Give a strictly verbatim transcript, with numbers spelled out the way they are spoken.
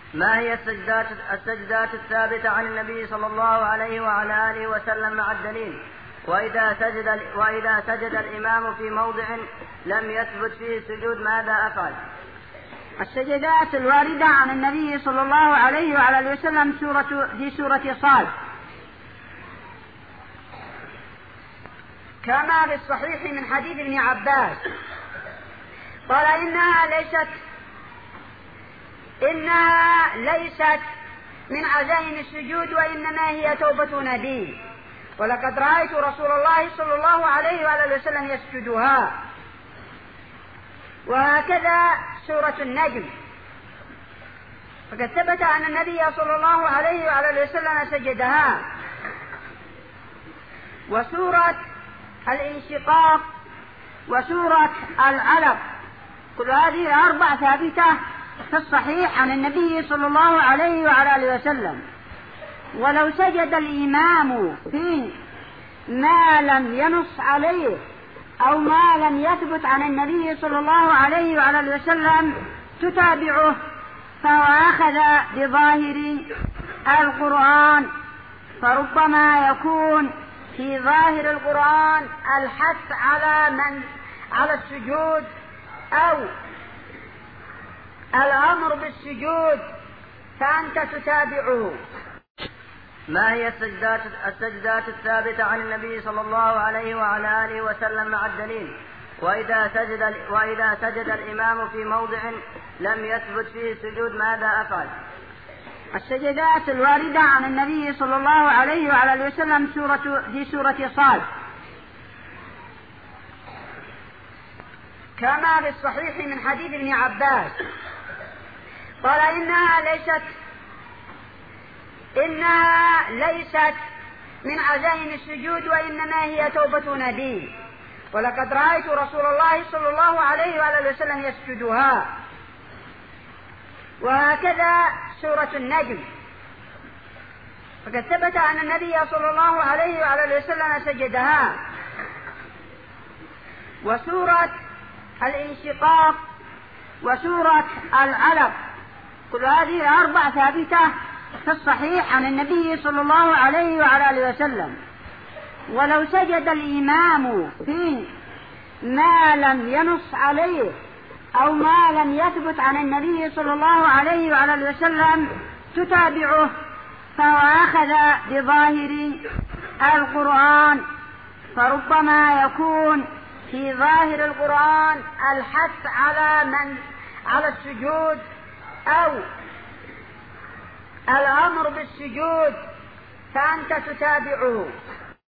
ما هي السجدات, السجدات الثابتة عن النبي صلى الله عليه وعلى آله وسلم مع الدليل؟ وإذا سجد, وإذا سجد الإمام في موضع لم يثبت فيه السجود ماذا أفعل؟ السجدات الواردة عن النبي صلى الله عليه وعلى آله وسلم سورة في سورة صاد، كما في الصحيح من حديث ابن عباس قال إنها ليست إنها ليست من عزائم السجود وإنما هي توبة نبي، ولقد رأيت رسول الله صلى الله عليه وعلى آله وسلم يسجدها. وهكذا سورة النجم، فقد ثبت أن النبي صلى الله عليه وعلى آله وسلم سجدها. وسورة الانشقاق وسورة العلق كل هذه أربع ثابتة في الصحيح عن النبي صلى الله عليه وعلى آله وسلم. ولو سجد الإمام في ما لم ينص عليه أو ما لم يثبت عن النبي صلى الله عليه وعلى آله وسلم تتابعه، فهو أخذ بظاهر القرآن، فربما يكون في ظاهر القرآن الحث على من على السجود أو الأمر بالسجود فأنت تتابعه. ما هي السجدات, السجدات الثابتة عن النبي صلى الله عليه وعلى آله وسلم مع الدليل؟ وإذا سجد, وإذا سجد الإمام في موضع لم يثبت فيه السجود ماذا أفعل؟ السجدات الواردة عن النبي صلى الله عليه وعلى آله وسلم سورة في سورة صاد، كما في الصحيح من حديث ابن عباس قال إنها ليست إنها ليست من عزائم السجود وإنما هي توبة نبي، ولقد رأيت رسول الله صلى الله عليه وعلى آله وسلم يسجدها. وهكذا سورة النجم، فقد ثبت أن النبي صلى الله عليه وعلى آله وسلم سجدها. وسورة الانشقاق وسورة العلق كل هذه أربع ثابتة في الصحيح عن النبي صلى الله عليه وعلى آله وسلم. ولو سجد الإمام في ما لم ينص عليه أو ما لم يثبت عن النبي صلى الله عليه وعلى آله وسلم تتابعه، فهو أخذ بظاهر القرآن، فربما يكون في ظاهر القرآن الحث على من على السجود أو الأمر بالسجود فأنت تتابعه.